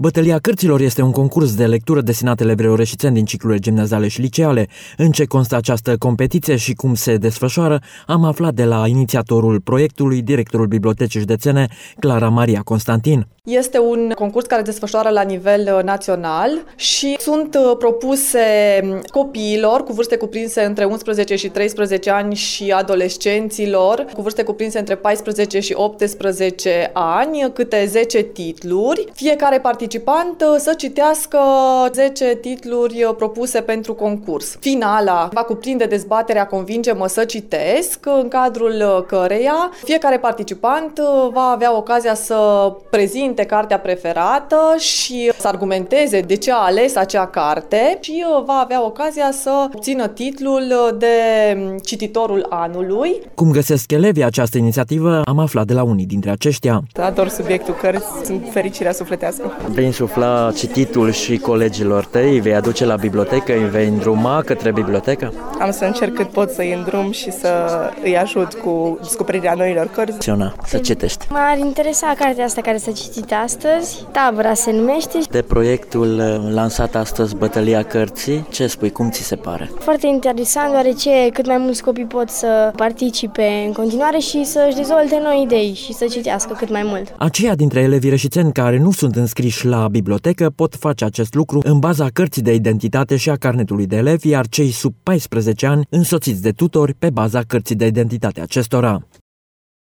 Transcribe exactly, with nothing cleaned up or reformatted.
Bătălia cărților este un concurs de lectură destinat elevilor reșițeni din ciclurile gimnaziale și liceale. În ce constă această competiție și cum se desfășoară, am aflat de la inițiatorul proiectului, directorul Bibliotecii Județene, Clara Maria Constantin. Este un concurs care se desfășoară la nivel național și sunt propuse copiilor cu vârste cuprinse între unsprezece și treisprezece ani și adolescenților cu vârste cuprinse între paisprezece și optsprezece ani, câte zece titluri. Fiecare participant să citească zece titluri propuse pentru concurs. Finala va cuprinde dezbaterea Convinge-mă să citesc, în cadrul căreia fiecare participant va avea ocazia să prezinte cartea preferată și să argumenteze de ce a ales acea carte și va avea ocazia să obțină titlul de cititorul anului. Cum găsesc elevii această inițiativă, am aflat de la unii dintre aceștia. Ador subiectul cărți, sunt fericirea sufletească. Vei insufla cititul și colegilor tăi, vei aduce la bibliotecă, îi vei îndruma către bibliotecă? Am să încerc cât pot să-i îndrum și să îi ajut cu descoperirea noilor cărți. Să citești. M-ar interesa cartea asta care s-a citit astăzi, Tabăra se numește. De proiectul lansat astăzi, Bătălia Cărții, ce spui, cum ți se pare? Foarte interesant, deoarece cât mai mulți copii pot să participe în continuare și să-și dezvolte noi idei și să citească cât mai mult. Aceia dintre elevii reșițeni care nu sunt înscriși la bibliotecă pot face acest lucru în baza cărții de identitate și a carnetului de elevi, iar cei sub paisprezece ani însoțiți de tutori pe baza cărții de identitate acestora.